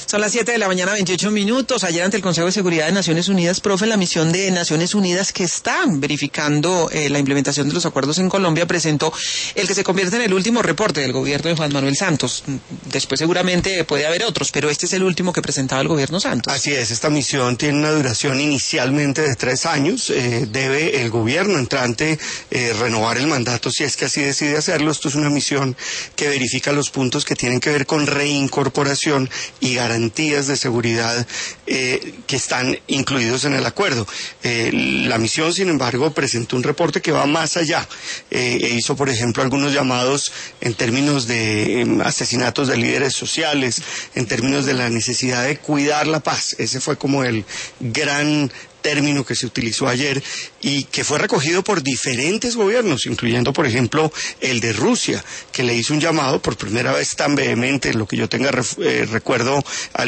Son las 7 de la mañana, 28 minutos. Ayer ante el Consejo de Seguridad de Naciones Unidas, profe, la misión de Naciones Unidas que está verificando la implementación de los acuerdos en Colombia presentó el que se convierte en el último reporte del gobierno de Juan Manuel Santos. Después seguramente puede haber otros, pero este es el último que presentaba el gobierno Santos. Así es, esta misión tiene una duración inicialmente de 3 años. Debe el gobierno entrante renovar el mandato si es que así decide hacerlo. Esto es una misión que verifica los puntos que tienen que ver con reincorporación y garantías de seguridad que están incluidos en el acuerdo. La misión, sin embargo, presentó un reporte que va más allá. Hizo, por ejemplo, algunos llamados en términos de asesinatos de líderes sociales, en términos de la necesidad de cuidar la paz. Ese fue como el gran término que se utilizó ayer y que fue recogido por diferentes gobiernos, incluyendo, por ejemplo, el de Rusia, que le hizo un llamado por primera vez tan vehemente, en lo que yo tenga recuerdo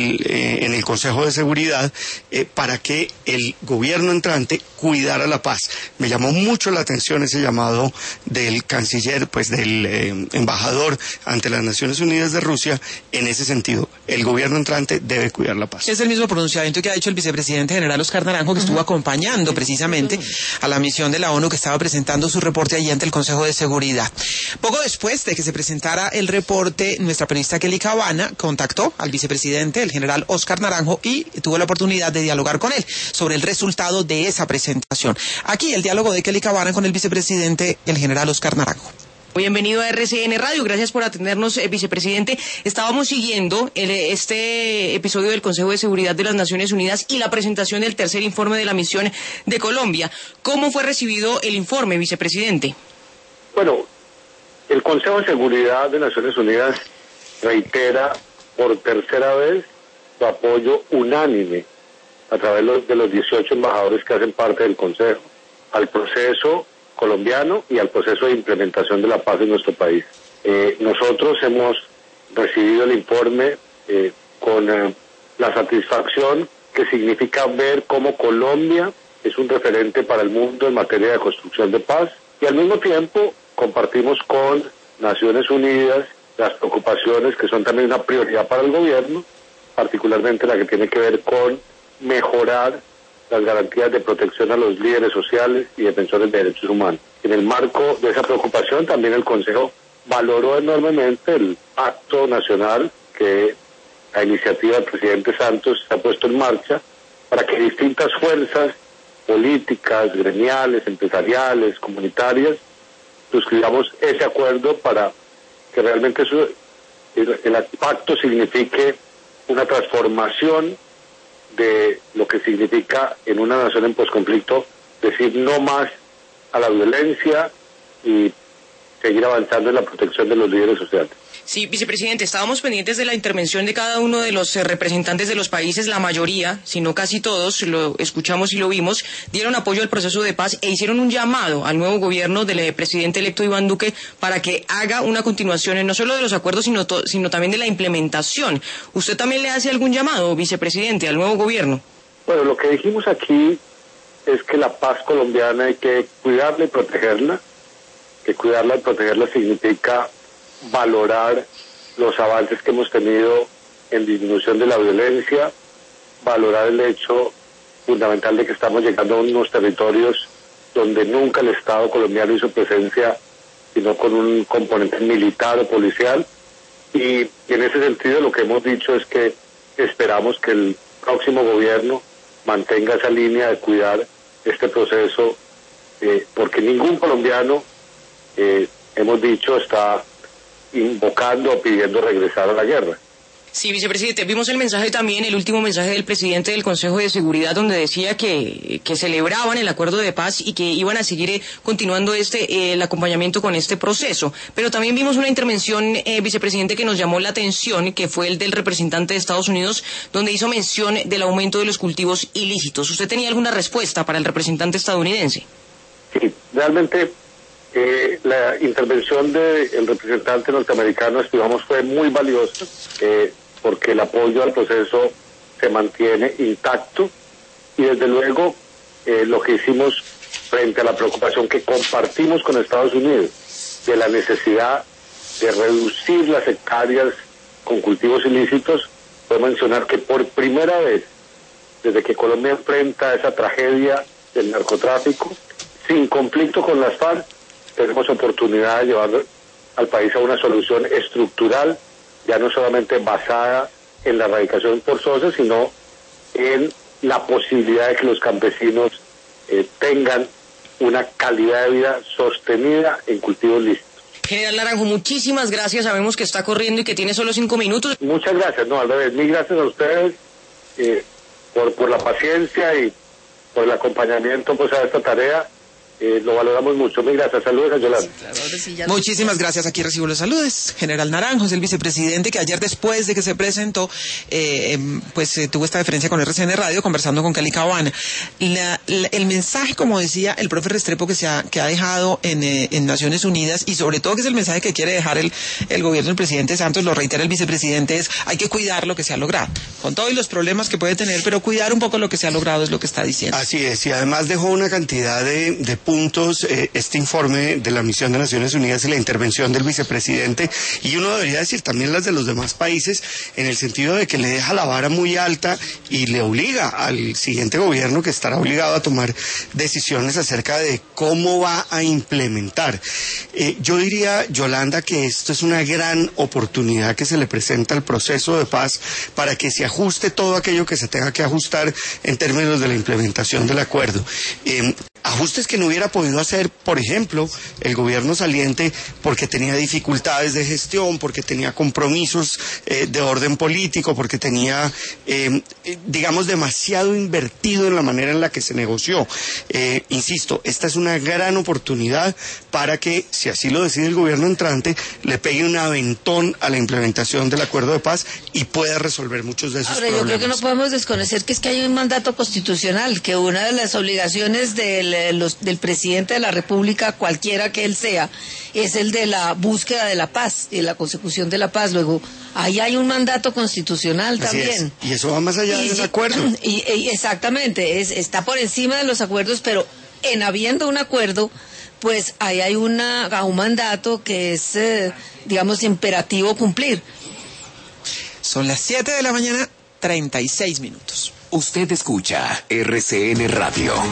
en el Consejo de Seguridad, para que el gobierno entrante cuidara la paz. Me llamó mucho la atención ese llamado del canciller, pues del embajador ante las Naciones Unidas de Rusia, en ese sentido. El gobierno entrante debe cuidar la paz. Es el mismo pronunciamiento que ha hecho el vicepresidente general Oscar Naranjo, que estuvo acompañando precisamente a la misión de la ONU que estaba presentando su reporte allí ante el Consejo de Seguridad. Poco después de que se presentara el reporte, nuestra periodista Kelly Cabana contactó al vicepresidente, el general Oscar Naranjo, y tuvo la oportunidad de dialogar con él sobre el resultado de esa presentación. Aquí el diálogo de Kelly Cabana con el vicepresidente, el general Oscar Naranjo. Bienvenido a RCN Radio, gracias por atendernos, vicepresidente. Estábamos siguiendo este episodio del Consejo de Seguridad de las Naciones Unidas y la presentación del tercer informe de la misión de Colombia. ¿Cómo fue recibido el informe, vicepresidente? Bueno, el Consejo de Seguridad de Naciones Unidas reitera por tercera vez su apoyo unánime a través de los 18 embajadores que hacen parte del Consejo al proceso colombiano y al proceso de implementación de la paz en nuestro país. Nosotros hemos recibido el informe con la satisfacción que significa ver cómo Colombia es un referente para el mundo en materia de construcción de paz y al mismo tiempo compartimos con Naciones Unidas las preocupaciones que son también una prioridad para el gobierno, particularmente la que tiene que ver con mejorar las garantías de protección a los líderes sociales y defensores de derechos humanos. En el marco de esa preocupación, también el Consejo valoró enormemente el pacto nacional que a iniciativa del presidente Santos se ha puesto en marcha para que distintas fuerzas políticas, gremiales, empresariales, comunitarias, suscribamos ese acuerdo para que realmente el pacto signifique una transformación de lo que significa en una nación en posconflicto decir no más a la violencia y seguir avanzando en la protección de los líderes sociales. Sí, vicepresidente, estábamos pendientes de la intervención de cada uno de los representantes de los países. La mayoría, si no casi todos, lo escuchamos y lo vimos, dieron apoyo al proceso de paz e hicieron un llamado al nuevo gobierno del presidente electo Iván Duque para que haga una continuación no solo de los acuerdos, sino también de la implementación. ¿Usted también le hace algún llamado, vicepresidente, al nuevo gobierno? Bueno, lo que dijimos aquí es que la paz colombiana hay que cuidarla y protegerla, que cuidarla y protegerla significa valorar los avances que hemos tenido en disminución de la violencia, valorar el hecho fundamental de que estamos llegando a unos territorios donde nunca el Estado colombiano hizo presencia, sino con un componente militar o policial. Y en ese sentido lo que hemos dicho es que esperamos que el próximo gobierno mantenga esa línea de cuidar este proceso, porque ningún colombiano, hemos dicho, está invocando o pidiendo regresar a la guerra. Sí, vicepresidente, vimos el mensaje también, el último mensaje del presidente del Consejo de Seguridad, donde decía que celebraban el acuerdo de paz y que iban a seguir continuando el acompañamiento con este proceso. Pero también vimos una intervención, vicepresidente, que nos llamó la atención, que fue el del representante de Estados Unidos, donde hizo mención del aumento de los cultivos ilícitos. ¿Usted tenía alguna respuesta para el representante estadounidense? Sí, realmente la intervención del representante norteamericano, estimamos, fue muy valiosa, porque el apoyo al proceso se mantiene intacto y desde luego lo que hicimos frente a la preocupación que compartimos con Estados Unidos de la necesidad de reducir las hectáreas con cultivos ilícitos fue fue mencionar que por primera vez, desde que Colombia enfrenta esa tragedia del narcotráfico, sin conflicto con las FARC, tenemos oportunidad de llevar al país a una solución estructural, ya no solamente basada en la erradicación forzosa, sino en la posibilidad de que los campesinos tengan una calidad de vida sostenida en cultivos lícitos. General Naranjo, muchísimas gracias. Sabemos que está corriendo y que tiene solo 5 minutos. Muchas gracias, no, al revés, mil gracias a ustedes por la paciencia y por el acompañamiento pues a esta tarea. Lo valoramos mucho. Mil gracias. Saludos a Yolanda. Muchísimas gracias. Aquí recibo los saludos. General Naranjo es el vicepresidente que ayer, después de que se presentó, tuvo esta deferencia con RCN Radio, conversando con Cali Cabana. El mensaje, como decía el profe Restrepo, que ha dejado en Naciones Unidas, y sobre todo que es el mensaje que quiere dejar el gobierno del presidente Santos, lo reitera el vicepresidente, es: hay que cuidar lo que se ha logrado, con todos los problemas que puede tener, pero cuidar un poco lo que se ha logrado, es lo que está diciendo. Así es, y además dejó una cantidad de puntos, este informe de la misión de Naciones Unidas y la intervención del vicepresidente, y uno debería decir también las de los demás países, en el sentido de que le deja la vara muy alta y le obliga al siguiente gobierno, que estará obligado a tomar decisiones acerca de cómo va a implementar. Yo diría, Yolanda, que esto es una gran oportunidad que se le presenta al proceso de paz para que se ajuste todo aquello que se tenga que ajustar en términos de la implementación del acuerdo. Ajustes que no hubiera podido hacer, por ejemplo, el gobierno saliente, porque tenía dificultades de gestión, porque tenía compromisos de orden político, porque tenía, digamos, demasiado invertido en la manera en la que se negoció. Insisto, esta es una gran oportunidad para que, si así lo decide el gobierno entrante, le pegue un aventón a la implementación del acuerdo de paz y pueda resolver muchos de esos problemas. Yo creo que no podemos desconocer que es que hay un mandato constitucional, que una de las obligaciones del presidente de la República, cualquiera que él sea, es el de la búsqueda de la paz y la consecución de la paz. Luego, ahí hay un mandato constitucional también. Y eso va más allá de un acuerdo. Y exactamente, está por encima de los acuerdos, pero en habiendo un acuerdo, pues ahí hay un mandato que es, digamos, imperativo cumplir. Son las 7 de la mañana, 36 minutos. Usted escucha RCN Radio.